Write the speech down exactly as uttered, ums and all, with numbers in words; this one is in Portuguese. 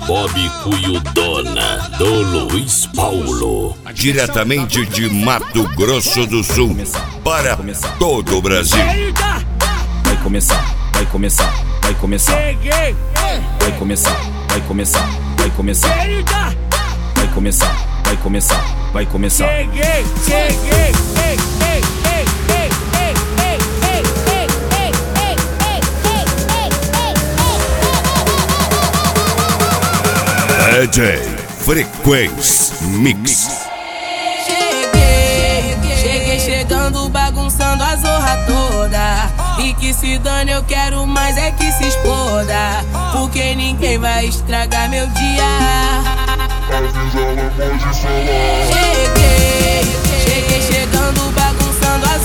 Bob Cuiudona, do Luiz Paulo. Diretamente de Mato Grosso do Sul, para todo o Brasil. Vai começar, vai começar, vai começar. Vai começar, vai começar, vai começar. Vai começar, vai começar, vai começar. Cheguei, cheguei, ei, ei, ei, ei, ei, ei, ei, ei, ei, ei, ei, ei, D J Frequência Mix. Cheguei, cheguei chegando, bagunçando a zorra toda. E que se dane, eu quero mais é que se exploda. Porque ninguém vai estragar meu dia. Cheguei, cheguei chegando, bagunçando a